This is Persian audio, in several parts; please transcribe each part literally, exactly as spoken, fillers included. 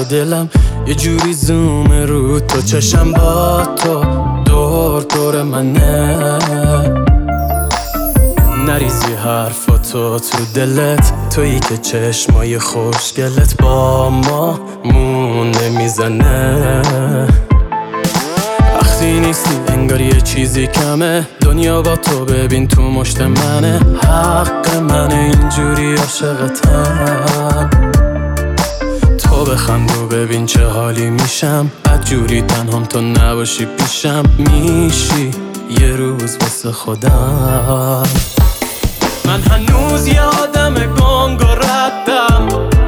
دلم یه جوری زومه رو تو، چشم با تو دور دور منه، نریزی حرفاتو تو دلت، تویی که چشمای خوشگلت با ما مون نمیزنه. وقتی نیستی انگار یه چیزی کمه، دنیا با تو ببین تو مشت منه، حق منه اینجوری عاشقتم. تو بخند و ببین چه حالی میشم، بد جوری تنهام تو نباشی پیشم، میشی یه روز واسه خودم. من هنوز یه آدم گنگ و ردم،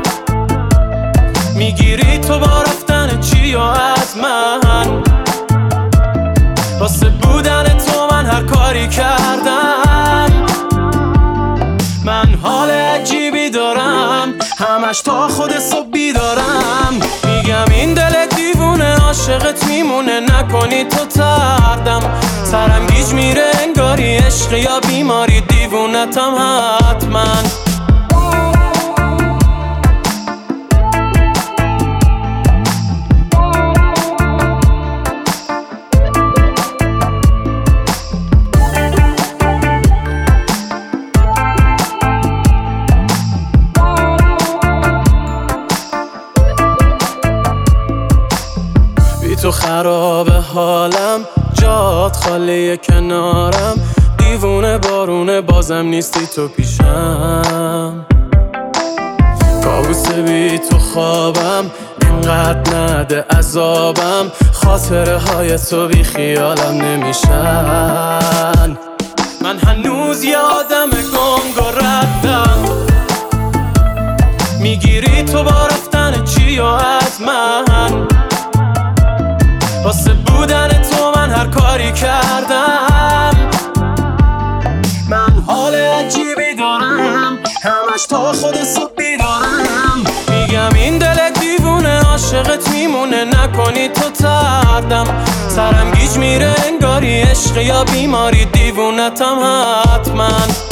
میگیری تو با رفتن چی و از من، واسه بودن تو من هر کاری کردم. من حال عجیبی دارم، همش تا خود صبح بیدارم، میگم این دل دیوونه عاشقت میمونه، نکنی تو تردم، سرم گیج میره انگاری عشق یا بیماری، دیوونتم حتما. تو خراب حالم، جات خالی کنارم، دیوونه بارونه بازم نیستی تو پیشم، کابوس بی تو خوابم، اینقدر نده عذابم، خاطره های تو بی خیالم نمیشن. من هنوز یه آدم گنگ و ردم، میگیری تو با رفتن چی و از من، واسه بودن تو من هر کاری کردم. من حال عجیبی دارم، همش تا خود صبح بیدارم، میگم این دل دیوونه عاشقت میمونه، نکنی تو تردم، سرم گیج میره انگاری عشق یا بیماری، دیوونتم حتما.